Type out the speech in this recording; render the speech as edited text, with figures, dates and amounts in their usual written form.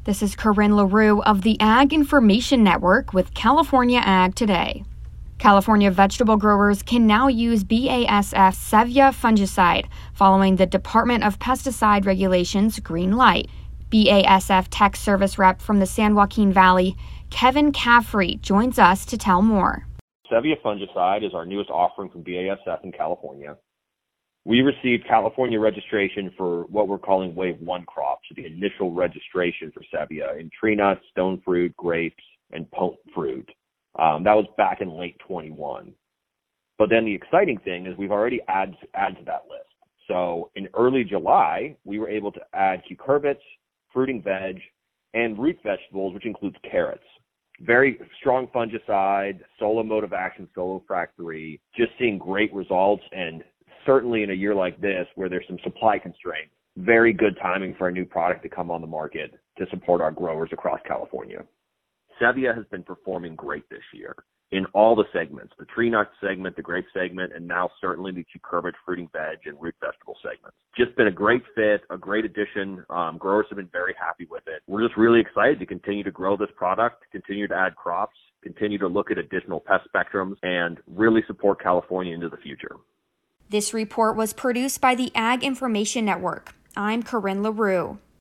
This is Corinne LaRue of the Ag Information Network with California Ag Today. California vegetable growers can now use BASF Sevia fungicide following the Department of Pesticide Regulations green light. BASF Tech Service Rep from the San Joaquin Valley, Kevin Caffrey, joins us to tell more. Sevia fungicide is our newest offering from BASF in California. We received California registration for what we're calling Wave 1 crops, the initial registration for Sevia in tree nuts, stone fruit, grapes, and potent fruit. That was back in late 21. But then the exciting thing is we've already added to that list. So in early July, we were able to add cucurbits, fruiting veg, and root vegetables, which includes carrots. Very strong fungicide, solo mode of action, solo frac 3, just seeing great results, and certainly in a year like this where there's some supply constraints, very good timing for a new product to come on the market to support our growers across California. Sevia has been performing great this year in all the segments, the tree nut segment, the grape segment, and now certainly the cucurbit, fruiting veg, and root vegetable segments. Just been a great fit, a great addition. Growers have been very happy with it. We're just really excited to continue to grow this product, continue to add crops, continue to look at additional pest spectrums, and really support California into the future. This report was produced by the Ag Information Network. I'm Corinne LaRue.